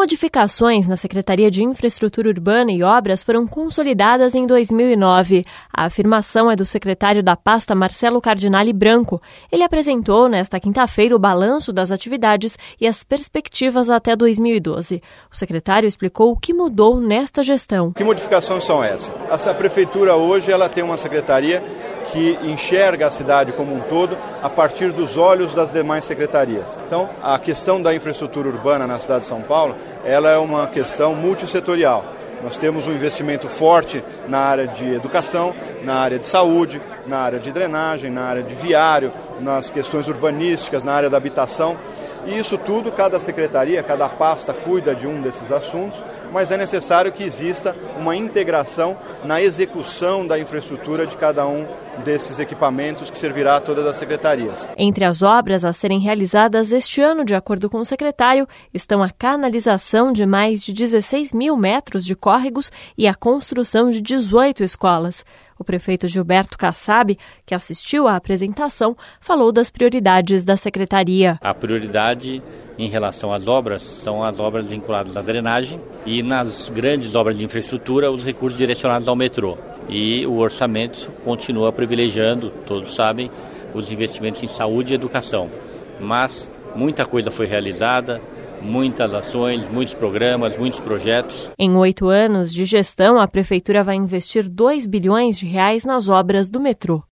modificações na Secretaria de Infraestrutura Urbana e Obras foram consolidadas em 2009. A afirmação é do secretário da pasta, Marcelo Cardinale Branco. Ele apresentou nesta quinta-feira o balanço das atividades e as perspectivas até 2012. O secretário explicou o que mudou nesta gestão. Que modificações são essas? Essa prefeitura hoje ela tem uma secretaria que enxerga a cidade como um todo a partir dos olhos das demais secretarias. Então, a questão da infraestrutura urbana na cidade de São Paulo, ela é uma questão multissetorial. Nós temos um investimento forte na área de educação, na área de saúde, na área de drenagem, na área de viário, nas questões urbanísticas, na área da habitação. E isso tudo, cada secretaria, cada pasta cuida de um desses assuntos, mas é necessário que exista uma integração na execução da infraestrutura de cada um desses equipamentos que servirá a todas as secretarias. Entre as obras a serem realizadas este ano, de acordo com o secretário, estão a canalização de mais de 16 mil metros de córregos e a construção de 18 escolas. O prefeito Gilberto Kassab, que assistiu à apresentação, falou das prioridades da secretaria. A prioridade em relação às obras são as obras vinculadas à drenagem e nas grandes obras de infraestrutura os recursos direcionados ao metrô. E o orçamento continua privilegiando, todos sabem, os investimentos em saúde e educação. Mas muita coisa foi realizada, muitas ações, muitos programas, muitos projetos. Em 8 anos de gestão, a prefeitura vai investir R$ 2 bilhões nas obras do metrô.